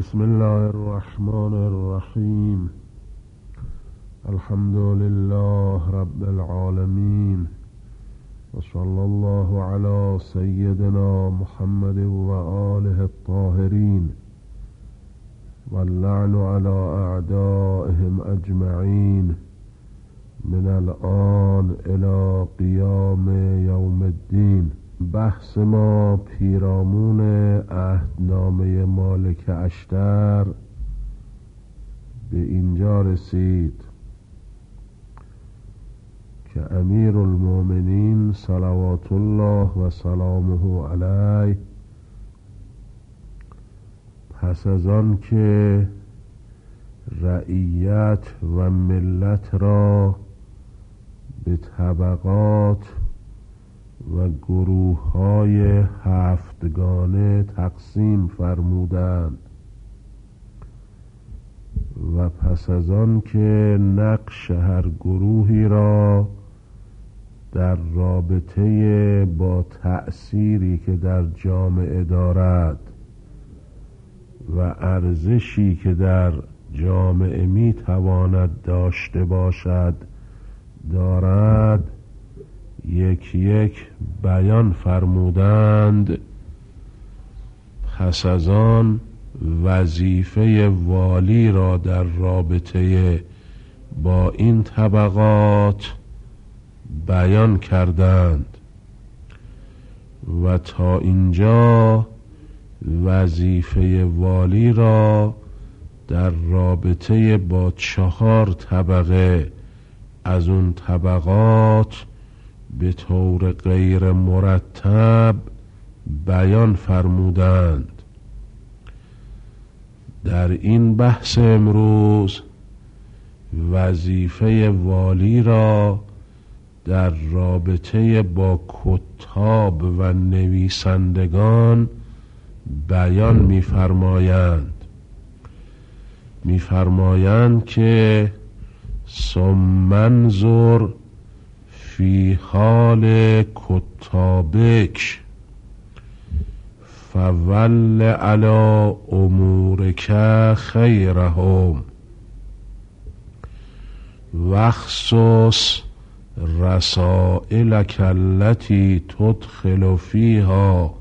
بسم الله الرحمن الرحیم. الحمد لله رب العالمین و صلی الله علی سیدنا محمد و آله الطاهرین و اللعن علی اعدائهم اجمعین من الآن الی قیام یوم الدین. بحث ما پیرامون عهدنامه مالک اشتر به اینجا رسید که امیر المؤمنین صلوات الله و سلامه علیه پس از آن که رعیت و ملت را به طبقات و گروه‌های هفتگانه تقسیم فرمودند و پس از آن که نقش هر گروهی را در رابطه با تأثیری که در جامعه دارد و ارزشی که در جامعه می تواند داشته باشد دارد یک یک بیان فرمودند، پس از آن وظیفه والی را در رابطه با این طبقات بیان کردند و تا اینجا وظیفه والی را در رابطه با 4 طبقه از اون طبقات به طور غیر مرتب بیان فرمودند. در این بحث امروز وظیفه والی را در رابطه با کتاب و نویسندگان بیان می‌فرمایند که ثم انظر فی حال کتابک فول علی امورک خیرهم واخصص رسائلک التي تدخل فیها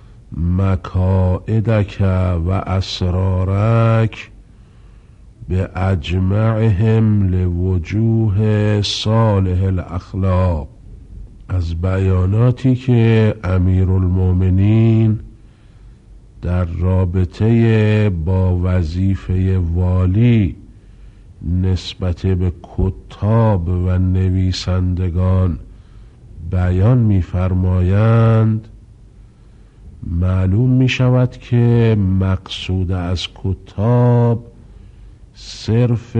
مکائدک و اسرارک به اجمعهم لوجوه صالح الاخلاق. از بیاناتی که امیرالمؤمنین در رابطه با وظیفه والی نسبت به کتاب و نویسندگان بیان می‌فرمایند، معلوم می شود که مقصود از کتاب صرف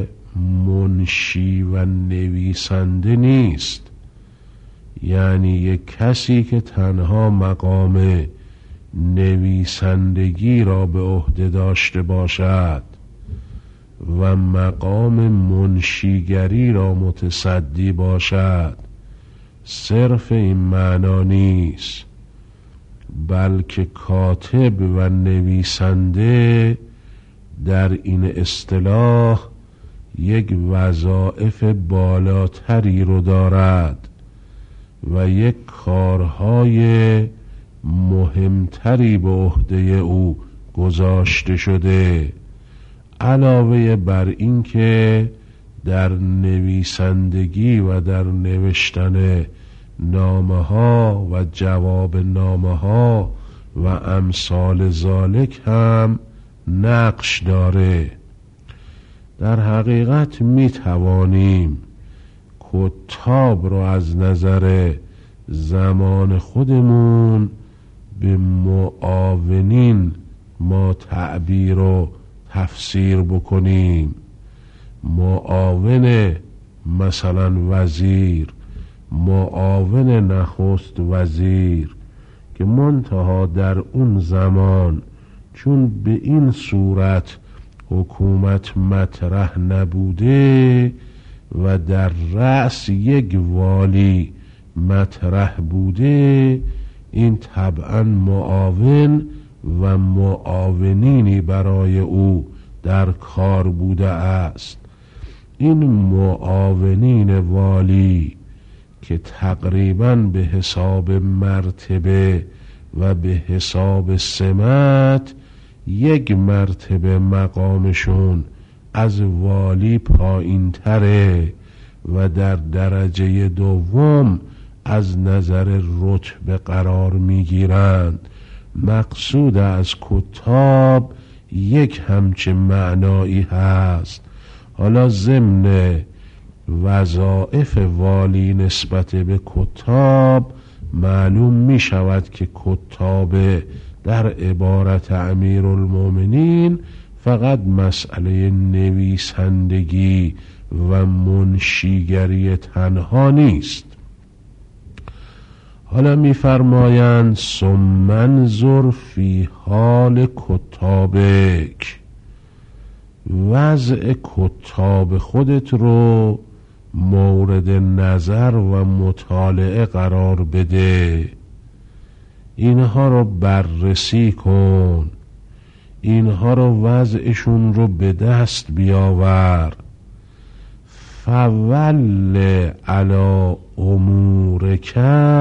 منشی و نویسنده نیست، یعنی یک کسی که تنها مقام نویسندگی را به عهده داشته باشد و مقام منشیگری را متصدی باشد، صرف این معنا نیست، بلکه کاتب و نویسنده در این اصطلاح یک وظایف بالاتری رو دارد و یک کارهای مهمتری به عهده او گذاشته شده، علاوه بر این که در نویسندگی و در نوشتن نامه ها و جواب نامه ها و امثال ذالک هم نقش داره. در حقیقت می توانیم کتاب را از نظر زمان خودمون به معاونین ما تعبیر و تفسیر بکنیم. معاون مثلا وزیر، معاون نخست وزیر، که منتها در اون زمان چون به این صورت حکومت مطرح نبوده و در رأس یک والی مطرح بوده، این طبعا معاون و معاونینی برای او در کار بوده است. این معاونین والی که تقریباً به حساب مرتبه و به حساب سمت یک مرتبه مقامشون از والی پایین تره و در درجه دوم از نظر رتبه قرار میگیرند. مقصود از کتاب یک همچه معنایی هست. حالا ضمن وظایف والی نسبت به کتاب معلوم می شود که کتاب در عبارت امیرالمومنین فقط مسئله نویسندگی و منشیگری تنها نیست. حالا می‌فرمایند ثم انظر فی حال کتابک، وضع کتاب خودت رو مورد نظر و مطالعه قرار بده، اینها رو بررسی کن، اینها رو وضعشون رو به دست بیاور. فول علی امورک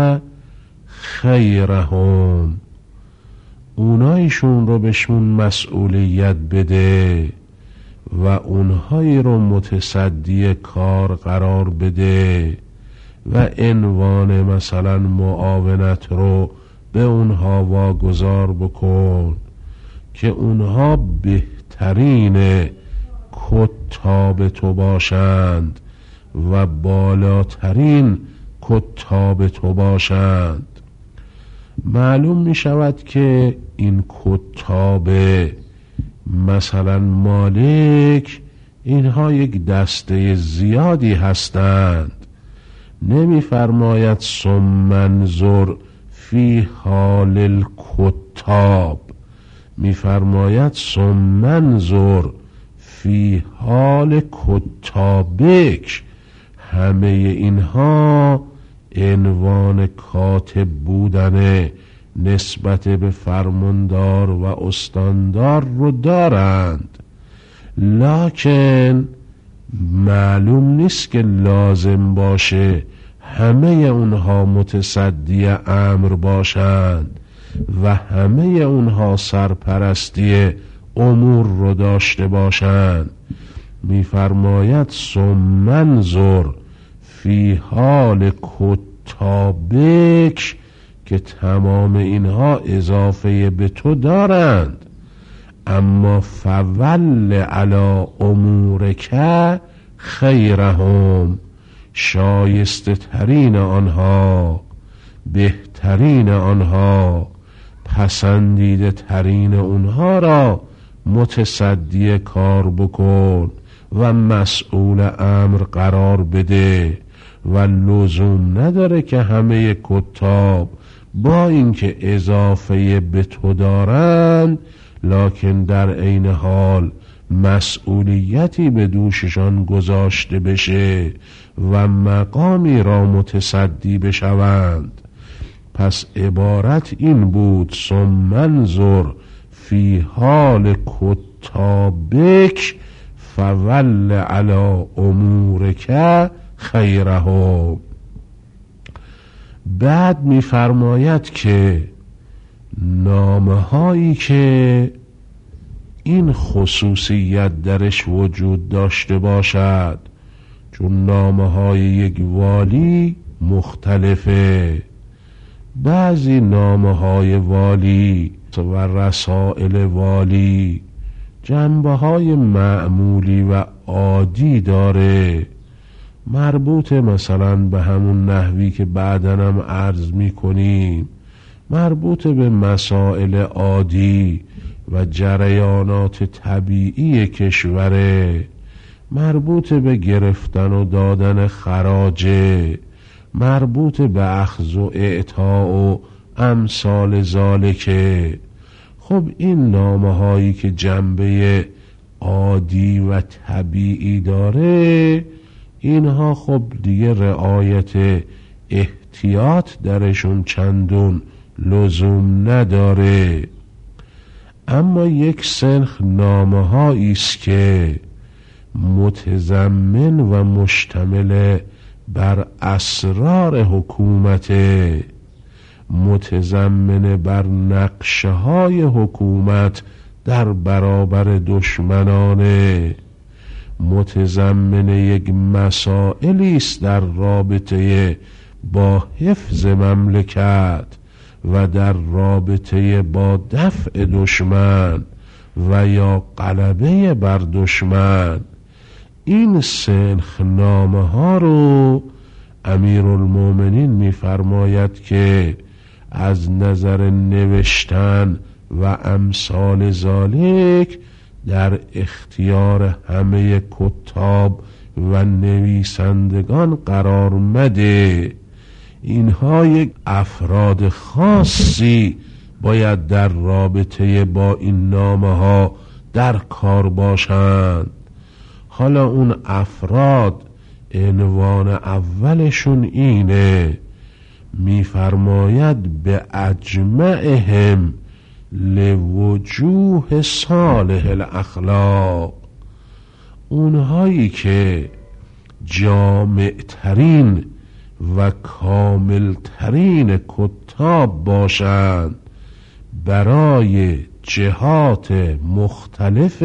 خیرهم، اونایشون رو بهشون مسئولیت بده و اونهایی رو متصدی کار قرار بده و عنوان مثلا معاونت رو به اونها واگذار بکن که اونها بهترین کتاب تو باشند و بالاترین کتاب تو باشند. معلوم می شود که این کتاب مثلا مالک اینها یک دسته زیادی هستند. نمی فرماید ثم انظر فی حال الکتاب، می فرماید ثم انظر فی حال کتابک. همه اینها عنوان کاتب بودن نسبت به فرماندار و استاندار رو دارند، لکن معلوم نیست که لازم باشه همه اونها متصدی امر باشند و همه اونها سرپرستی امور رو داشته باشند. می‌فرماید ثم انظر فی حال کتابک که تمام اینها اضافه به تو دارند، اما فول علی امورک خیرهم، شایسته ترین آنها، بهترین آنها، پسندیده ترین اونها را متصدی کار بکن و مسئول امر قرار بده و لزوم نداره که همه کتاب با اینکه اضافه به تو دارند لکن در عین حال مسئولیتی به دوششان گذاشته بشه و مقامی را متصدی بشوند. پس عبارت این بود ثم انظر فی حال کتابک فول علی امورک خیرهم. بعد می‌فرماید که نامه هایی که این خصوصیت درش وجود داشته باشد، چون نامه های یک والی مختلفه، بعضی نامه های والی و رسائل والی جنبه های معمولی و عادی داره، مربوط مثلا به همون نحوی که بعداً هم عرض میکنیم، مربوط به مسائل عادی و جریانات طبیعی کشوره، مربوط به گرفتن و دادن خراجه، مربوط به اخذ و اعطا و امثال ذالکه. خب این نامه هایی که جنبه عادی و طبیعی داره، اینها خب دیگه رعایت احتیاط درشون چندون لزوم نداره. اما یک سنخ نامه‌هایی است که متضمن و مشتمل بر اسرار حکومت، متضمن بر نقشه های حکومت در برابر دشمنان، متضمن یک مسائلی است در رابطه با حفظ مملکت و در رابطه با دفع دشمن و یا غلبه بر دشمن. این سنخ نامه ها رو امیرالمومنین می‌فرماید که از نظر نوشتن و امثال ذالک در اختیار همه کتاب و نویسندگان قرار مده. اینها یک افراد خاصی باید در رابطه با این نامه ها در کار باشند. حالا اون افراد عنوان اولشون اینه، میفرماید به اجمعهم لوجوه صالح الاخلاق، اونهایی که جامع ترین و کامل ترین کتاب باشند برای جهات مختلف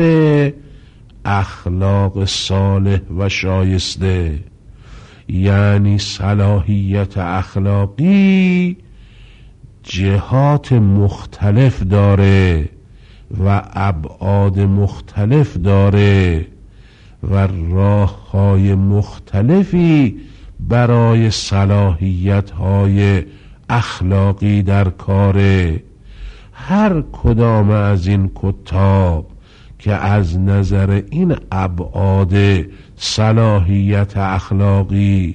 اخلاق صالح و شایسته. یعنی صلاحیت اخلاقی جهات مختلف داره و ابعاد مختلف داره و راه‌های مختلفی برای صلاحیت‌های اخلاقی در کاره. هر کدام از این کتاب که از نظر این ابعاد صلاحیت اخلاقی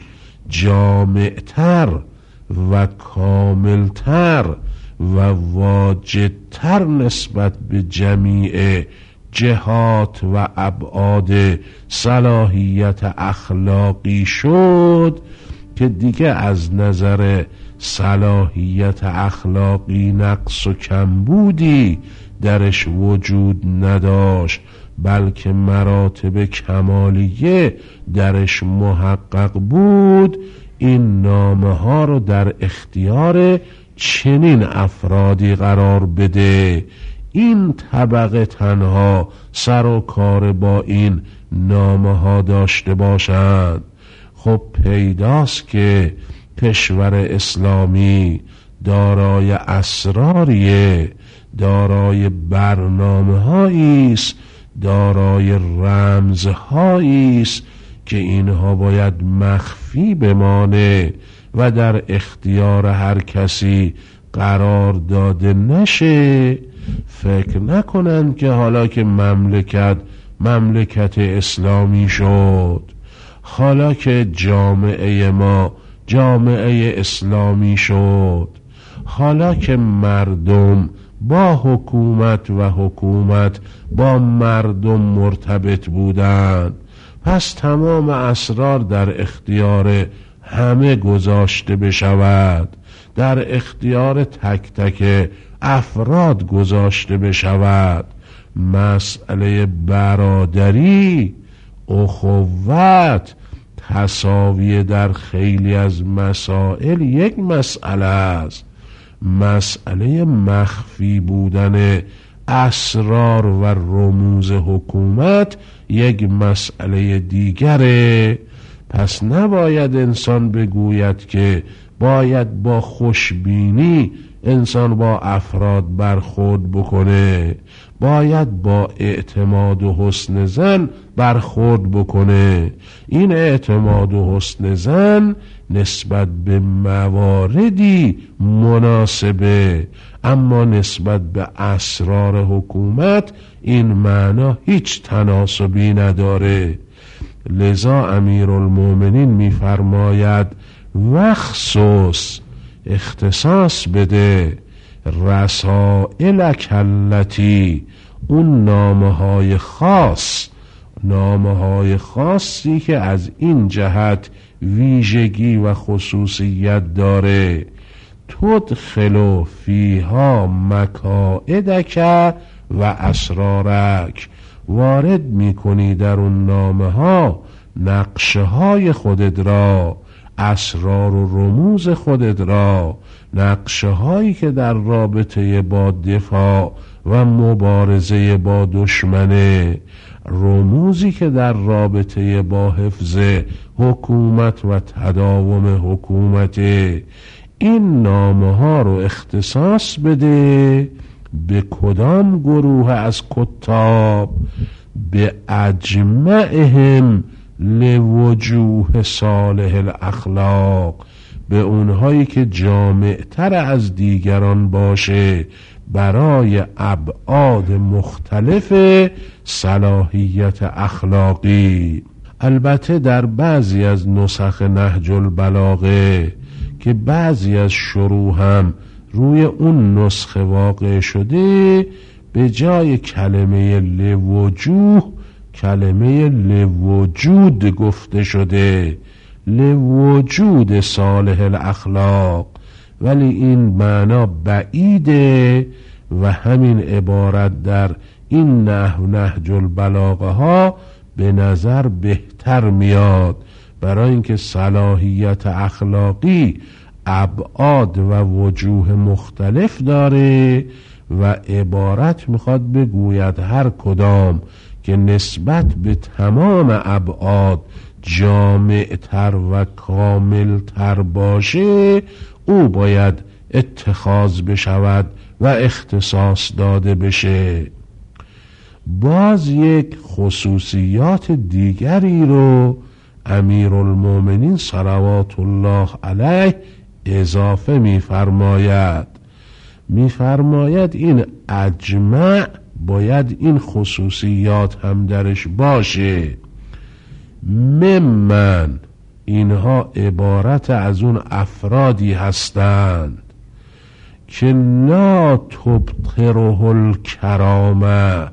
جامعتر و کاملتر و واجدتر نسبت به جمیع جهات و ابعاد صلاحیت اخلاقی شد که دیگه از نظر صلاحیت اخلاقی نقص و کمبودی درش وجود نداشت، بلکه مراتب کمالیه درش محقق بود. این نامه ها رو در اختیار چنین افرادی قرار بده. این طبقه تنها سر و کار با این نامه ها داشته باشند. خب پیداست که کشور اسلامی دارای اسراریه، دارای برنامه هایی است، دارای رمزهایی است که اینها باید مخفی بمانه و در اختیار هر کسی قرار داده نشه. فکر نکنند که حالا که مملکت اسلامی شد، حالا که جامعه ما جامعه اسلامی شد، حالا که مردم با حکومت و حکومت با مردم مرتبط بودند، پس تمام اسرار در اختیار همه گذاشته بشود، در اختیار تک تک افراد گذاشته بشود. مسئله برادری، اخوت، تساوی در خیلی از مسائل یک مسئله است. مسئله مخفی بودن اسرار و رموز حکومت یک مسئله دیگره. پس نباید انسان بگوید که باید با خوشبینی انسان با افراد برخورد بکنه، باید با اعتماد و حسن ظن برخورد بکنه. این اعتماد و حسن ظن نسبت به مواردی مناسبه، اما نسبت به اسرار حکومت این معنا هیچ تناسبی نداره. لذا امیرالمومنین میفرماید وخصوص، اختصاص بده، رسائلک التی، اون نامه‌های خاص، نامه‌های خاصی که از این جهت ویژگی و خصوصیت داره، تدخل فیها مکائدک و اسرارک، وارد میکنی در اون نامه ها نقشه های خودت را، اسرار و رموز خودت را، نقشه هایی که در رابطه با دفاع و مبارزه با دشمنه، رموزی که در رابطه با حفظ حکومت و تداوم حکومت. این نامه ها رو اختصاص بده به کدام گروه از کتاب؟ به اجمعهم لوجوه صالح الاخلاق، به اونهایی که جامعتر از دیگران باشه برای ابعاد مختلف صلاحیت اخلاقی. البته در بعضی از نسخ نهج البلاغه که بعضی از شروح هم روی اون نسخه واقع شده، به جای کلمه لوجوه کلمه لوجود گفته شده، لوجود صالح الاخلاق، ولی این معنا بعیده و همین عبارت در این نهج البلاغه ها به نظر بهتر میاد، برای اینکه صلاحیت اخلاقی ابعاد و وجوه مختلف داره و عبارت میخواد بگوید هر کدام که نسبت به تمام ابعاد جامعتر و کاملتر باشه، او باید اتخاذ بشود و اختصاص داده بشه. باز یک خصوصیات دیگری رو امیرالمومنین صلوات الله علیه اضافه میفرماید این اجمع باید این خصوصیات هم درش باشه. ممن، اینها عبارت از اون افرادی هستند که لا تبطره الکرامه،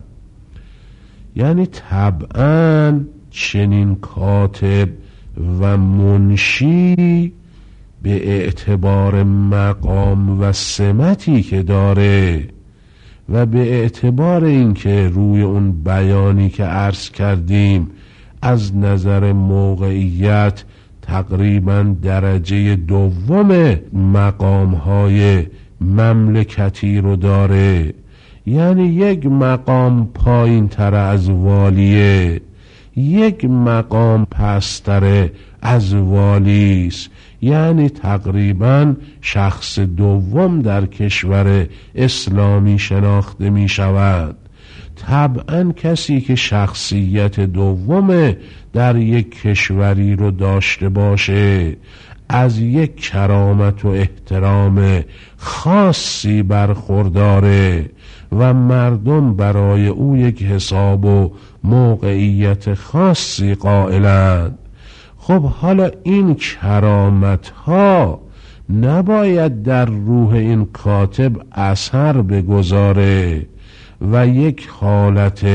یعنی طبعا چنین کاتب و منشی به اعتبار مقام و سمتی که داره و به اعتبار اینکه روی اون بیانی که عرض کردیم از نظر موقعیت تقریبا درجه دوم مقام‌های مملکتی رو داره، یعنی یک مقام پایین تر از والیه، یک مقام پستر از والیست، یعنی تقریبا شخص دوم در کشور اسلامی شناخته می شود. طبعا کسی که شخصیت دوم در یک کشوری رو داشته باشه از یک کرامت و احترام خاصی برخورداره و مردم برای او یک حساب و موقعیت خاصی قائلند. خب حالا این کرامت ها نباید در روح این کاتب اثر بگذاره و یک حالت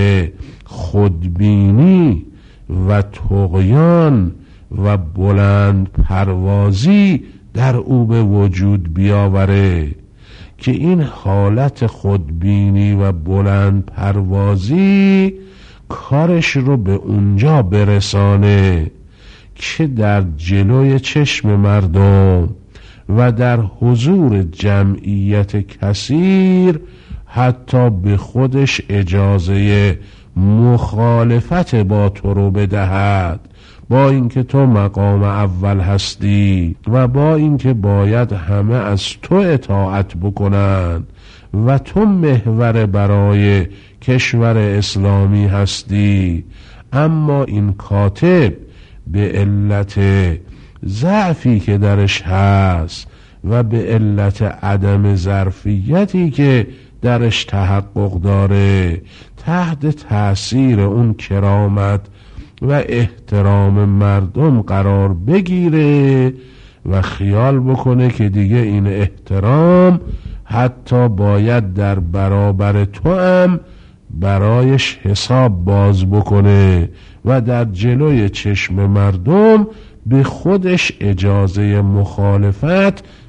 خودبینی و طغیان و بلند پروازی در او به وجود بیاوره که این حالت خودبینی و بلند پروازی کارش رو به اونجا برسانه که در جلوی چشم مردم و در حضور جمعیت کثیر حتی به خودش اجازه مخالفت با تو رو بدهد، با اینکه تو مقام اول هستی و با اینکه باید همه از تو اطاعت بکنند و تو محور برای کشور اسلامی هستی، اما این کاتب به علت ضعفی که درش هست و به علت عدم ظرفیتی که درش تحقق داره تحت تأثیر اون کرامت و احترام مردم قرار بگیره و خیال بکنه که دیگه این احترام حتی باید در برابر تو هم برایش حساب باز بکنه و در جلوی چشم مردم به خودش اجازه مخالفت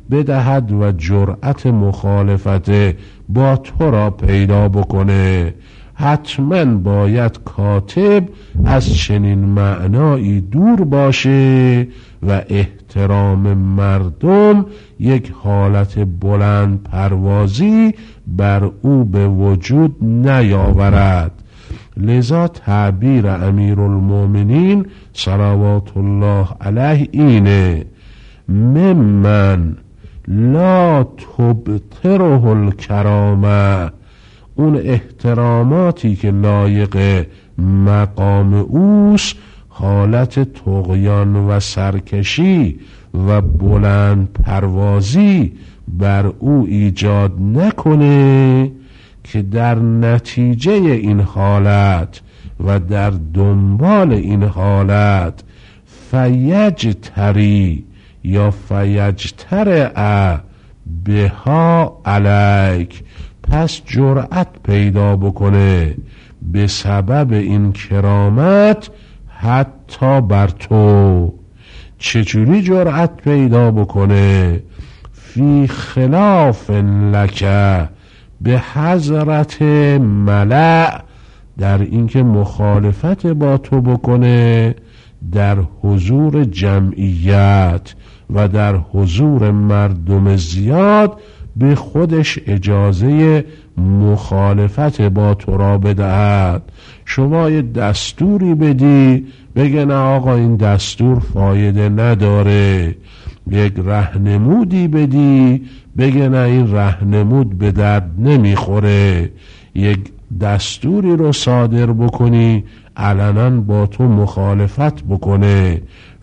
بدهد و جرأت مخالفت با تو را پیدا بکنه. حتما باید کاتب از چنین معنایی دور باشه و احترام مردم یک حالت بلند پروازی بر او به وجود نیاورد. لذا تعبیر امیرالمومنین صلوات الله علیه اینه: ممن لا تبطره الکرامه، اون احتراماتی که لایق مقام اوست حالت طغیان و سرکشی و بلند پروازی بر او ایجاد نکنه که در نتیجه این حالت و در دنبال این حالت فیجتری یا فیجترع بها علیک، پس جرأت پیدا بکنه به سبب این کرامت حتی بر تو. چجوری جرأت پیدا بکنه؟ فی خلاف لکه، به حضرت ملأ، در اینکه مخالفت با تو بکنه در حضور جمعیت و در حضور مردم زیاد، به خودش اجازه مخالفت با تو را بدهد. شما یه دستوری بدی بگه نه آقا این دستور فایده نداره، یک رهنمودی بدی بگه نه این رهنمود به درد نمیخوره، یک دستوری رو صادر بکنی علنا با تو مخالفت بکنه،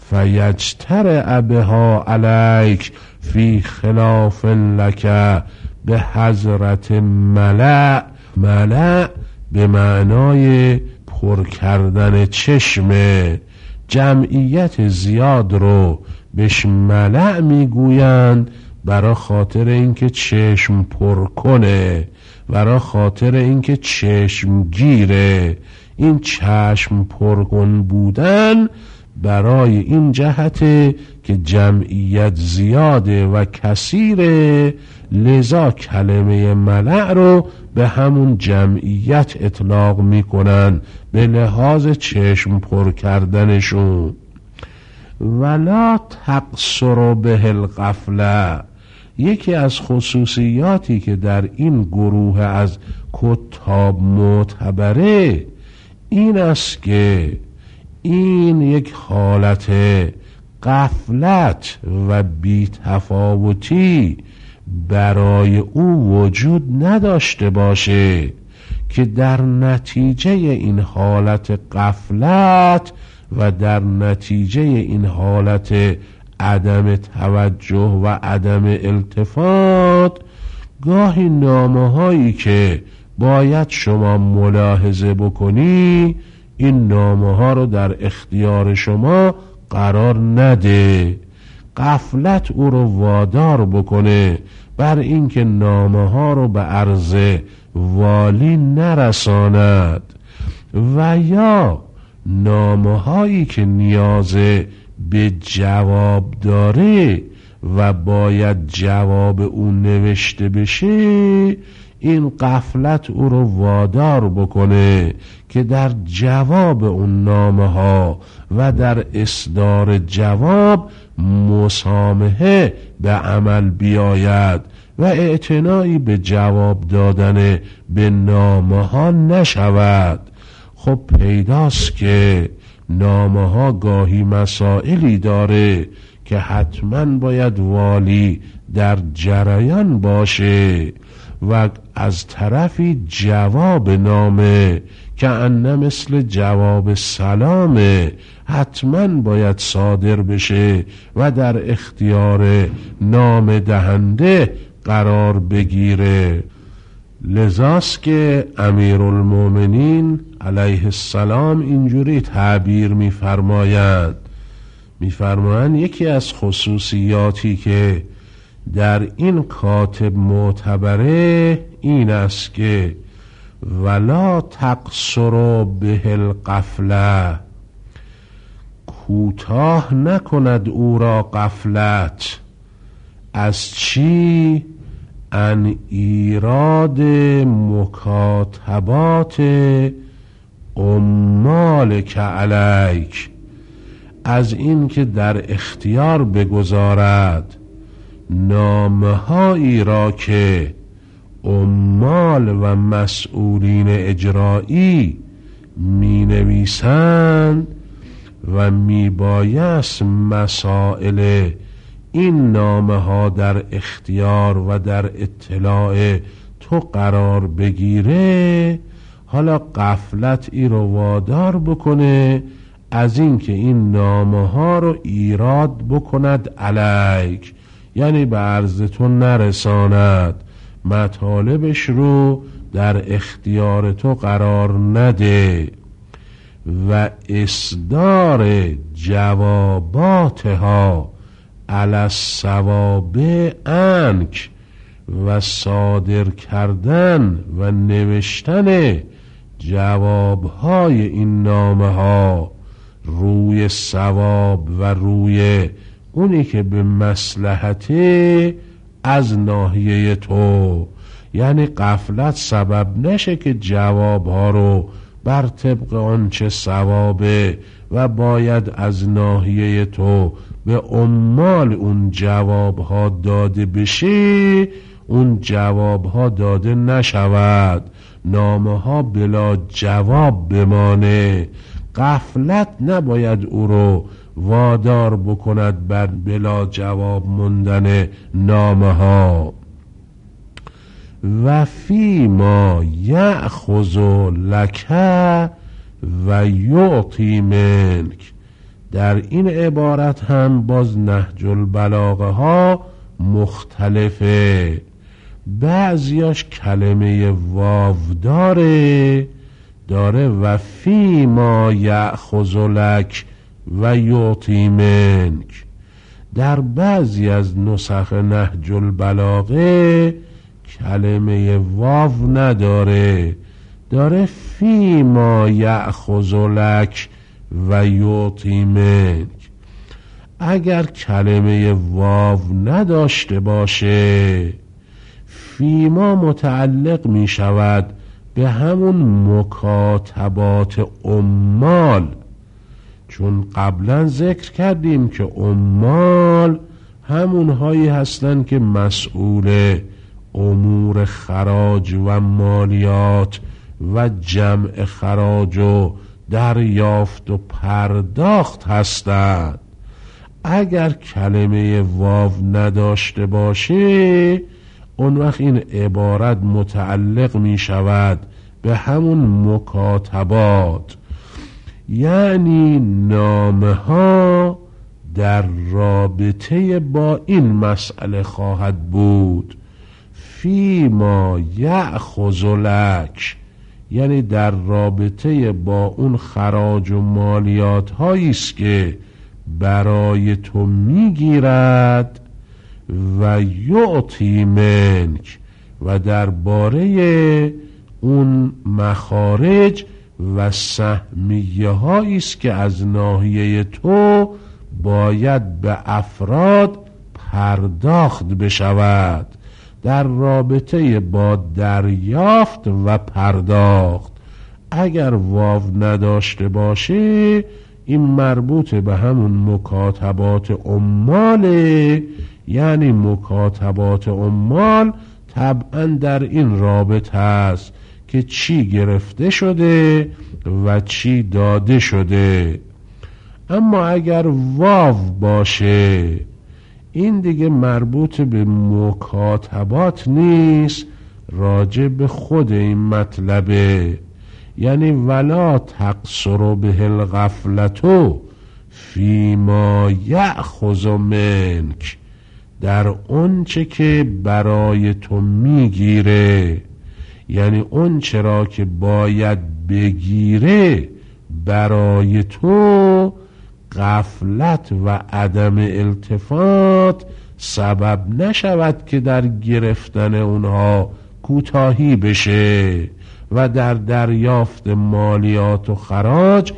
فیجترع بها علیک فی خلاف لکه به حضرت ملأ. ملأ به معنای پر کردن چشمه، جمعیت زیاد رو بهش ملأ میگویند برای خاطر اینکه چشم پر کنه، برای خاطر اینکه چشم گیره. این چشم پرکن بودن برای این جهته که جمعیت زیاده و کثیره، لذا کلمه ملأ رو به همون جمعیت اطلاق میکنن به لحاظ چشم پر کردنشون. ولا تقصر به الغفله، یکی از خصوصیاتی که در این گروه از کتاب معتبره این است که این یک حالت غفلت و بی‌تفاوتی برای او وجود نداشته باشه که در نتیجه این حالت غفلت و در نتیجه این حالت عدم توجه و عدم التفات گاهی نامه‌هایی که باید شما ملاحظه بکنی این نامه‌ها رو در اختیار شما قرار نده. غفلت او رو وادار بکنه بر اینکه نامه‌ها رو به عرض والی نرساند، و یا نامه‌هایی که نیاز به جواب داره و باید جواب اون نوشته بشه، این غفلت او رو وادار بکنه که در جواب اون نامه ها و در اصدار جواب مسامحه به عمل بیاید و اعتنایی به جواب دادن به نامه ها نشود. خب پیداست که نامه ها گاهی مسائلی داره که حتما باید والی در جریان باشه و از طرفی جواب نامه که انه مثل جواب سلامه حتما باید صادر بشه و در اختیار نام دهنده قرار بگیره. لذاست که امیرالمومنین علیه السلام اینجوری تعبیر میفرمایند یکی از خصوصیاتی که در این کاتب معتبره این است که ولا تقصر به الغفله، کوتاه نکند او را غفلت از چی؟ ان ایراد مکاتبات عمالک علیک، از این که در اختیار بگذارد نامه‌هایی را که عمال و مسئولین اجرایی می نویسند و می بایست مسائل این نامه ها در اختیار و در اطلاع تو قرار بگیره، حالا غفلت ای رو وادار بکنه از این که این نامه ها رو ایراد بکند علیک، یعنی به عرض تو نرساند، مطالبش رو در اختیار تو قرار نده و اصدار جواباتها علی الصواب عنک، و صادر کردن و نوشتن جوابهای این نامه ها روی صواب و روی اونی که به مصلحت از ناحیه تو، یعنی غفلت سبب نشه که جوابها رو بر طبق آنچه صوابه و باید از ناحیه تو به عمال اون جوابها داده بشه، اون جوابها داده نشود، نامه ها بلا جواب بمانه. غفلت نباید او رو وادار بکند بر بلا جواب موندن نامه ها. و فی ما یأخذ لک و یعطی منک، در این عبارت هم باز نهج البلاغه ها مختلفه، بعضیاش کلمه واو داره و فی ما یأخذ لک و یعطی منک، در بعضی از نسخ نهج البلاغه کلمه واو نداره، داره فی ما یأخذ لک و یعطی منک. اگر کلمه واو نداشته باشه فی ما متعلق می شود به همون مکاتبات عمال، چون قبلا ذکر کردیم که عمال همونهایی هستن که مسئول امور خراج و مالیات و جمع خراج و دریافت و پرداخت هستند. اگر کلمه واو نداشته باشه اون وقت این عبارت متعلق می شود به همون مکاتبات، یعنی نامه ها در رابطه با این مسئله خواهد بود. فی ما یأخذ لک، یعنی در رابطه با اون خراج و مالیات هایی است که برای تو میگیرد، و یعطی منک، و درباره اون مخارج و سهمیه هایی است که از ناحیه تو باید به افراد پرداخت بشود، در رابطه با دریافت و پرداخت. اگر واو نداشته باشه این مربوط به همون مکاتبات عماله، یعنی مکاتبات عمال طبعا در این رابطه است که چی گرفته شده و چی داده شده. اما اگر واو باشه این دیگه مربوط به مکاتبات نیست، راجع به خود این مطلبه، یعنی ولا تقصر به الغفلتو فی ما یأخذ منک، در اون چه که برای تو میگیره، یعنی اون چرا که باید بگیره برای تو، غفلت و عدم التفات سبب نشود که در گرفتن اونها کوتاهی بشه و در دریافت مالیات و خراج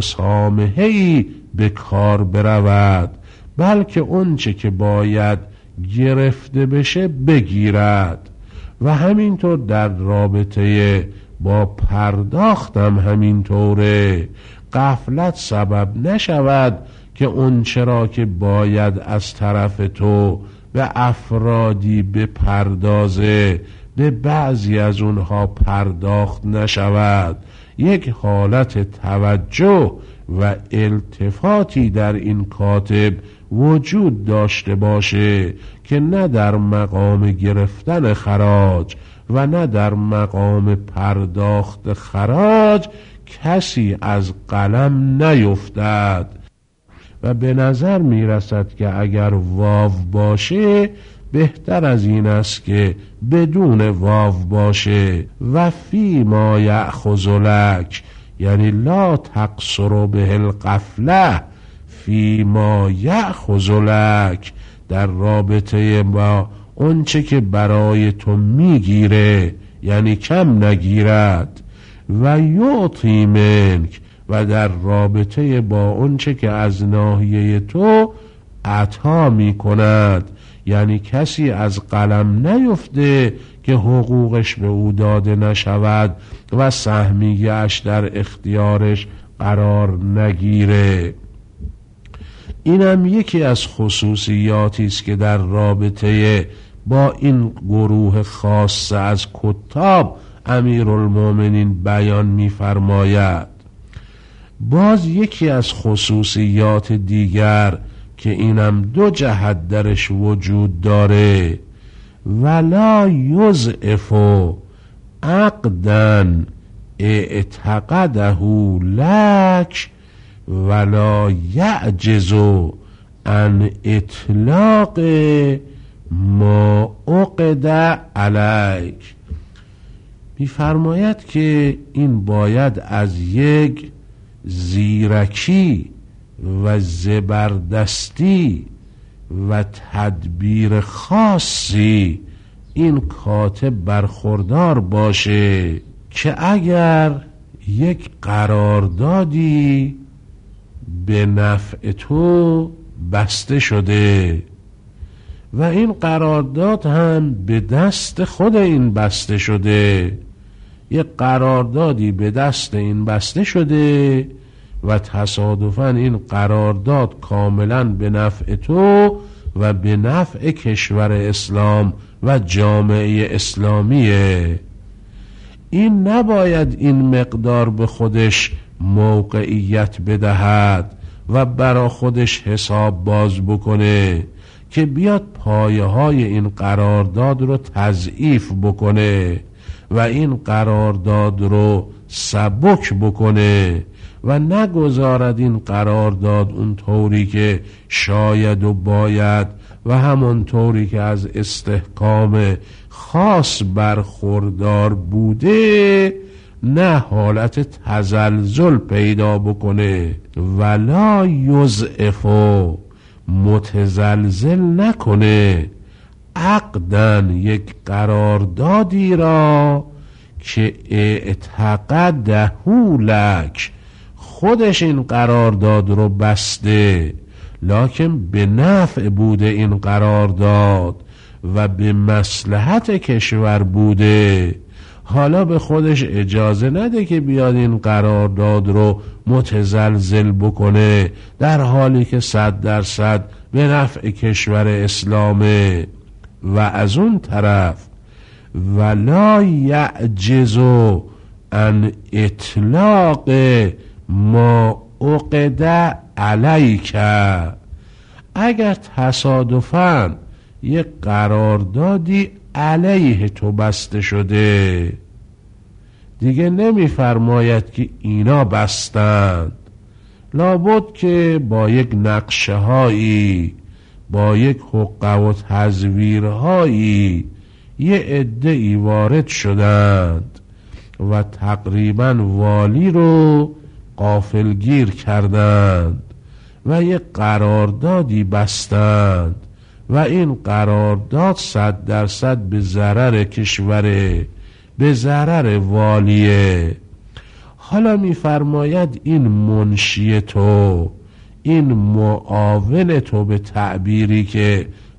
مسامحه‌ای به کار برود، بلکه اون چه که باید گرفته بشه بگیرد و همینطور در رابطه با پرداختم همینطوره. غفلت سبب نشود که اون چرا که باید از طرف تو به افرادی بپردازه به بعضی از اونها پرداخت نشود. یک حالت توجه و التفاتی در این کاتب وجود داشته باشه که نه در مقام گرفتن خراج و نه در مقام پرداخت خراج کسی از قلم نیفتد. و به نظر می رسد که اگر واو باشه بهتر از این است که بدون واو باشه. و فی ما یأخذ لک، یعنی لا تقصر به القفله، فی ما یأخذ لک، در رابطه با اون چه که برای تو میگیره، یعنی کم نگیرد. و یعطی منک، و در رابطه با اون چه که از ناحیه تو عطا می کند، یعنی کسی از قلم نیفته که حقوقش به او داده نشود و سهمیه‌اش در اختیارش قرار نگیره. اینم یکی از خصوصیاتی است که در رابطه با این گروه خاص از کتاب امیرالمومنین بیان می‌فرماید. باز یکی از خصوصیات دیگر که اینم دو جهت درش وجود داره، ولا یضعف عقدا اعتقده لک ولا یعجز عن اطلاق ما عقد علیک. می‌فرماید که این باید از یک زیرکی و زبردستی و تدبیر خاصی این کاتب برخوردار باشه که اگر یک قراردادی به نفع تو بسته شده و این قرارداد هم به دست خود این بسته شده، یک قراردادی به دست این بسته شده و تصادفاً این قرارداد کاملاً به نفع تو و به نفع کشور اسلام و جامعه اسلامیه، این نباید این مقدار به خودش موقعیت بدهد و برا خودش حساب باز بکنه که بیاد پایه های این قرارداد رو تضعیف بکنه و این قرارداد رو سبک بکنه و نگذارد این قرارداد اون طوری که شاید و باید و همون طوری که از استحکام خاص برخوردار بوده نه حالت تزلزل پیدا بکنه. ولا یضعف، متزلزل نکنه، عقدن، یک قراردادی را که اعتقده لک، خودش این قرارداد رو بسته لکن به نفع بوده این قرارداد و به مصلحت کشور بوده، حالا به خودش اجازه نده که بیاد این قرارداد رو متزلزل بکنه در حالی که 100% به نفع کشور اسلامه. و از اون طرف ولا یعجز عن اطلاق ما عقد علیک، اگر تصادفاً یک قراردادی علیه تو بسته شده، دیگه نمیفرماید که اینا بستند، لابد که با یک نقشه هایی، با یک حقه و تزویرهایی یه عده‌ای وارد شدند و تقریبا والی رو غافلگیر کردند و یک قراردادی بستند و این قرارداد 100% به ضرر کشوره، به ضرر والیه. حالا میفرماید این منشی تو، این معاون تو، به تعبیری که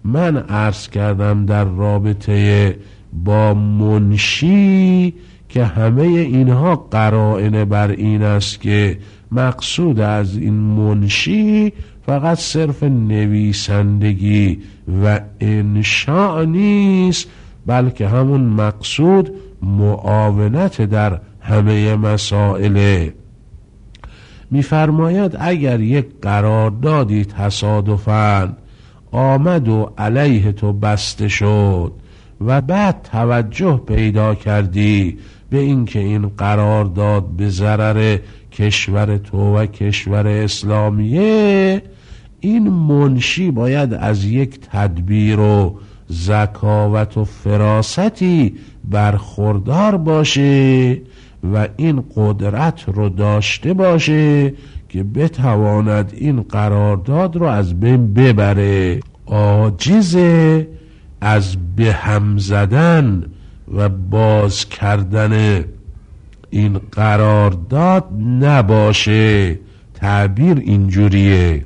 من عرض کردم در رابطه با منشی که همه اینها قرائن بر این است که مقصود از این منشی فقط صرف نویسندگی و انشاء نیست، بلکه همون مقصود معاونت در همه مسائله. می‌فرماید اگر یک قراردادی تصادفاً آمد و علیه تو بسته شد و بعد توجه پیدا کردی به اینکه این قرارداد به ضرر کشور تو و کشور اسلامیه، این منشی باید از یک تدبیر و ذکاوت و فراستی برخوردار باشه و این قدرت رو داشته باشه که بتواند این قرارداد رو از بین ببره. عاجز از به هم زدن و باز کردن این قرارداد نباشه. تعبیر اینجوریه: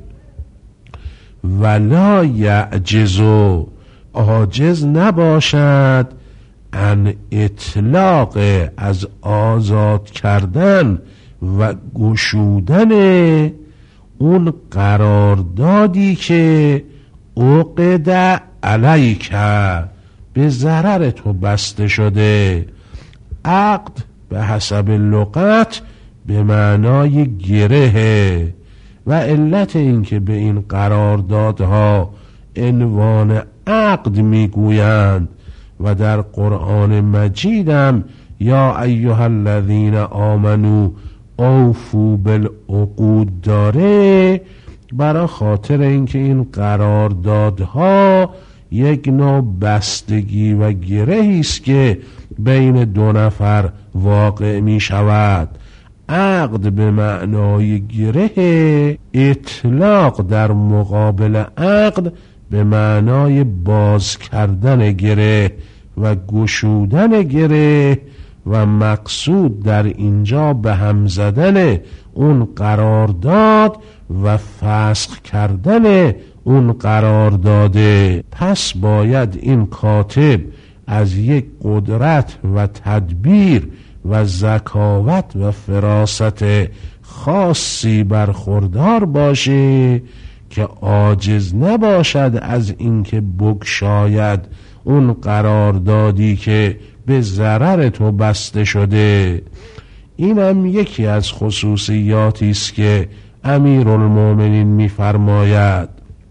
ولا یعجزو، عاجز نباشد، ان اطلاق، از آزاد کردن و گشودن اون قراردادی که عقد علیک، به ضرر تو بسته شده. عقد به حسب لغت به معنای گره و علت این که به این قراردادها عنوان عقد میگویند و در قرآن مجیدم یا ایها الذین آمنو اوفوا بالعقود داره، برای خاطر اینکه این قراردادها یک نوع بستگی و گرهی است که بین دو نفر واقع می شود. عقد به معنای گره، اطلاق در مقابل عقد به معنای باز کردن گره و گشودن گره و مقصود در اینجا به هم زدن اون قرارداد و فسخ کردن اون قرارداده. پس باید این کاتب از یک قدرت و تدبیر و ذکاوت و فراست خاصی برخوردار باشه که عاجز نباشد از اینکه بگشاید اون قراردادی که به ضرر تو بسته شده. اینم یکی از خصوصیاتی است که امیرالمومنین می‌فرماید.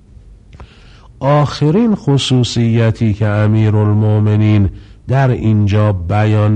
آخرین خصوصیتی که امیرالمومنین در اینجا بیان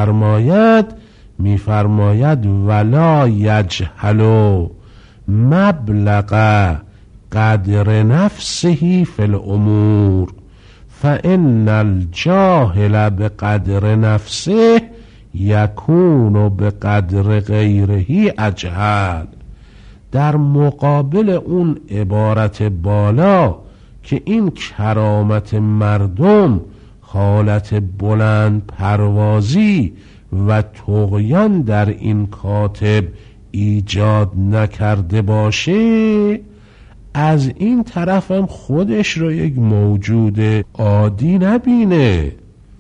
می‌فرماید ولا یجهل مبلغ قدر نفسه فی الامور فان الجاهل بقدر نفسه یکون بقدر غیره اجهل. در مقابل اون عبارت بالا که این کرامت مردم حالت بلند پروازی و طغیان در این کاتب ایجاد نکرده باشه، از این طرف هم خودش رو یک موجود عادی نبینه،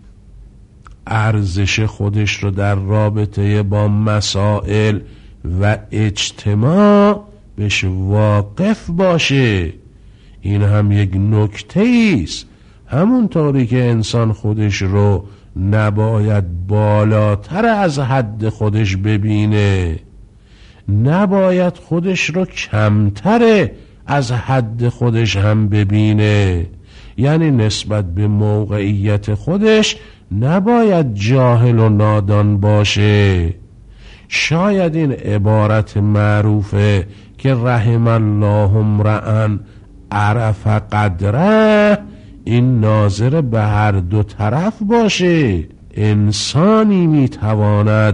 ارزش خودش رو در رابطه با مسائل و اجتماع بهش واقف باشه. این هم یک نکته ایست. همونطوری که انسان خودش رو نباید بالاتر از حد خودش ببینه، نباید خودش رو کمتر از حد خودش هم ببینه. یعنی نسبت به موقعیت خودش نباید جاهل و نادان باشه. شاید این عبارت معروفه که رحم الله امرأ عرف قدره این ناظر به هر دو طرف باشه. انسانی میتواند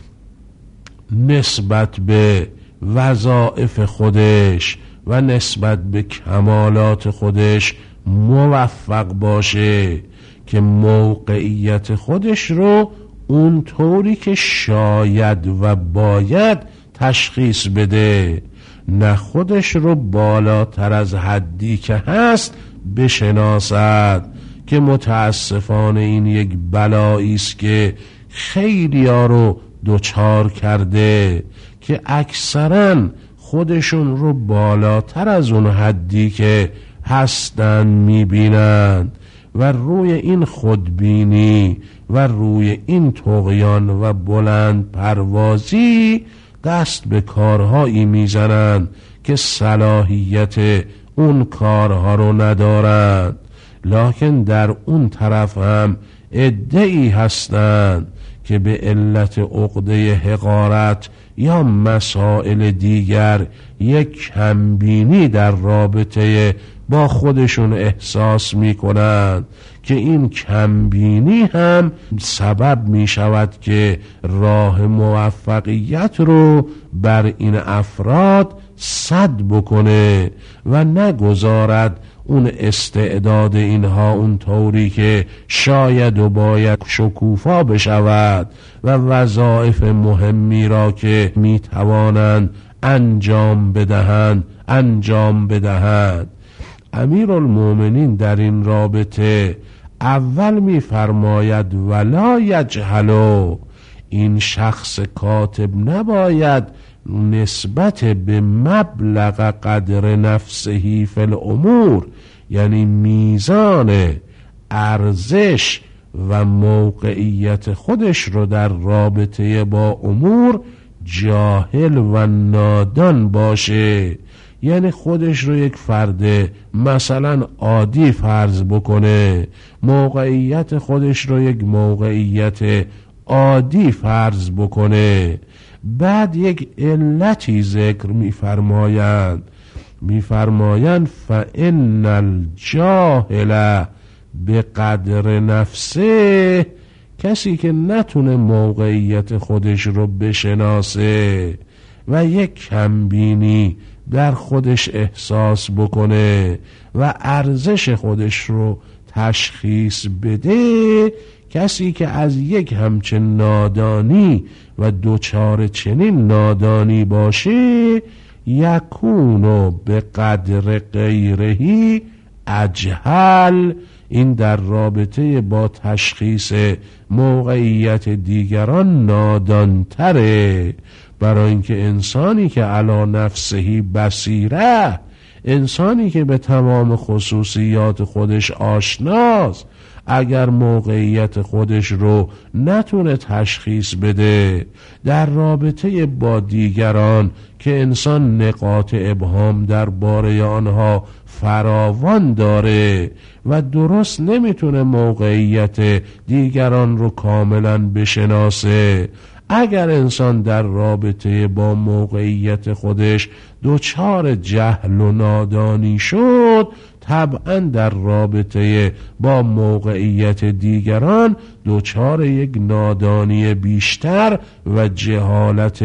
نسبت به وظایف خودش و نسبت به کمالات خودش موفق باشه که موقعیت خودش رو اونطوری که شاید و باید تشخیص بده، نه خودش رو بالاتر از حدی که هست بشناسد، که متاسفانه این یک بلایی است که خیلی‌ها رو دچار کرده که اکثرا خودشون رو بالاتر از اون حدی که هستن میبینند و روی این خودبینی و روی این طغیان و بلند پروازی دست به کارهایی میزنند که صلاحیت اون کارها رو ندارند، لکن در اون طرف هم عده‌ای هستند که به علت عقده حقارت یا مسائل دیگر یک کمبینی در رابطه با خودشون احساس می کنند که این کمبینی هم سبب می شود که راه موفقیت رو بر این افراد سد بکنه و نگذارد اون استعداد اینها اون طوری که شاید و باید شکوفا بشود و وظایف مهمی را که می توانند انجام بدهند. امیرالمومنین در این رابطه اول می فرماید ولا یجهلو، این شخص کاتب نباید نسبت به مبلغ قدر نفسهی فی الامور، یعنی میزان ارزش و موقعیت خودش رو در رابطه با امور جاهل و نادان باشه، یعنی خودش رو یک فرد مثلا عادی فرض بکنه، موقعیت خودش رو یک موقعیت عادی فرض بکنه. بعد یک علتی ذکر میفرمایند فإن الجاهل به قدر نفسه، کسی که نتونه موقعیت خودش رو بشناسه و یک کمبینی در خودش احساس بکنه و ارزش خودش رو تشخیص بده، کسی که از یک همچین نادانی و دوچار چنین نادانی باشه، یکونو به قدر غیرهی اجهل، این در رابطه با تشخیص موقعیت دیگران نادانتره، برای اینکه انسانی که علی نفسهی بصیره، انسانی که به تمام خصوصیات خودش آشناست، اگر موقعیت خودش رو نتونه تشخیص بده در رابطه با دیگران که انسان نقاط ابهام درباره آنها فراوان داره و درست نمیتونه موقعیت دیگران رو کاملا بشناسه، اگر انسان در رابطه با موقعیت خودش دچار جهل و نادانی شد، طبعا در رابطه با موقعیت دیگران دچار یک نادانی بیشتر و جهالت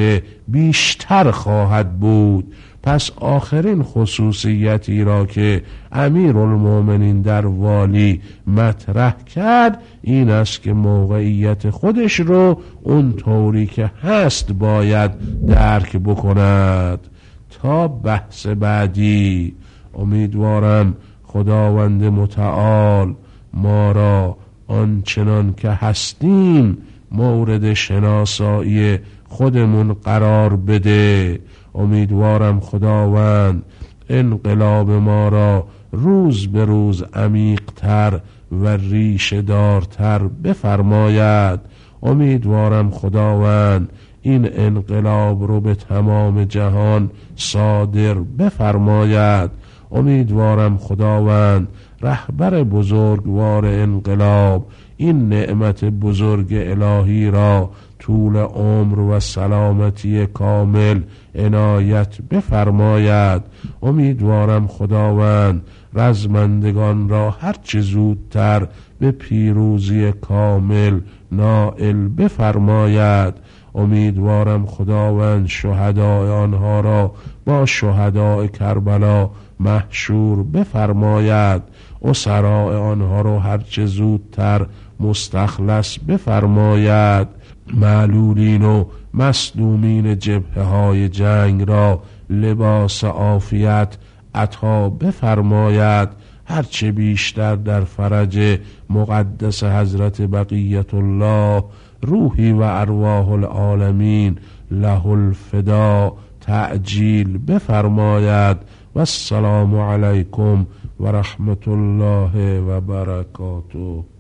بیشتر خواهد بود. پس آخرین خصوصیتی را که امیرالمومنین در والی مطرح کرد این است که موقعیت خودش رو اون طوری که هست باید درک بکند. تا بحث بعدی امیدوارم خداوند متعال ما را آنچنان که هستیم مورد شناسایی خودمون قرار بده. امیدوارم خداوند انقلاب ما را روز به روز عمیق‌تر و ریشه دارتر بفرماید. امیدوارم خداوند این انقلاب رو به تمام جهان صادر بفرماید. امیدوارم خداوند رهبر بزرگوار انقلاب این نعمت بزرگ الهی را طول عمر و سلامتی کامل عنایت بفرماید. امیدوارم خداوند رزمندگان را هرچه زودتر به پیروزی کامل نائل بفرماید. امیدوارم خداوند شهدای آنها را با شهدای کربلا محشور بفرماید. اسرای آنها را هرچه زودتر مستخلص بفرماید. معلولین و مصدومین جبهه های جنگ را لباس عافیت عطا بفرماید. هرچه بیشتر در فرج مقدس حضرت بقیت الله روحی و ارواح العالمین له الفدا تعجیل بفرماید. و السلام علیکم و رحمت الله و برکاته.